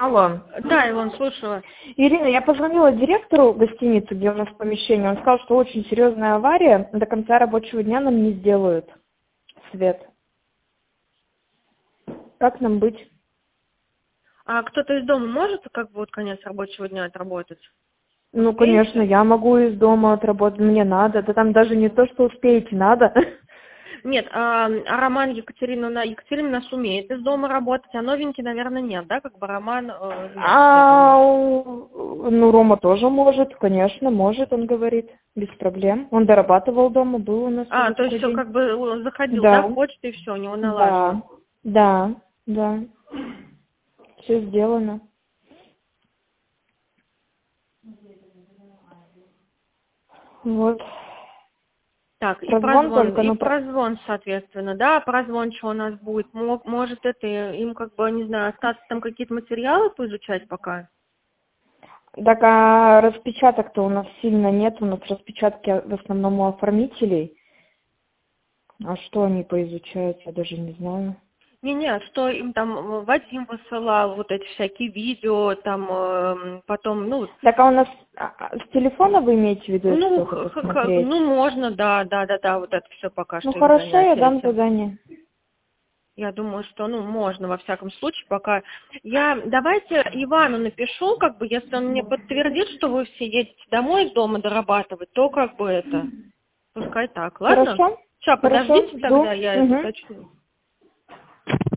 Алло. Да, Илон, слушаю. Ирина, я позвонила директору гостиницы, где у нас помещение. Он сказал, что очень серьезная авария. До конца рабочего дня нам не сделают свет. Как нам быть? А кто-то из дома может как бы вот конец рабочего дня отработать? Ну, Успеете? конечно, я могу из дома отработать, мне надо. Да там даже не то, что успеете, надо. Нет, а Роман Екатерина у нас умеет из дома работать, а новенький, наверное, нет, да? Как бы Роман нет, я думаю. Ну, Рома тоже может, конечно, может, он говорит, без проблем. Он дорабатывал дома, был у нас уже То есть такой все день. как бы он заходил, да, в Да, почту и все, у него налажено. да, да, да, все сделано. Вот. Так, Прозвон только, и ну, прозвон, соответственно, да, прозвон, что у нас будет, может это, им как бы, не знаю, остаться там какие-то материалы поизучать пока? так, а распечаток-то у нас сильно нет, у нас распечатки в основном у оформителей. А что они поизучают, я даже не знаю. Не-не, что им там Вадим высылал, вот эти всякие видео, там потом, ну, Так, а у нас с телефона вы имеете в виду что-то посмотреть? ну можно, да, вот это все пока Ну, что им хорошо, я занятия дам эти. задание. Я думаю, что, ну, можно во всяком случае пока. Давайте Ивану напишу, как бы, если он мне подтвердит, что вы все едете домой из дома дорабатывать, то как бы это, пускай так, ладно? Хорошо? Сейчас, Хорошо, подождите жду. тогда, я это Угу. уточню.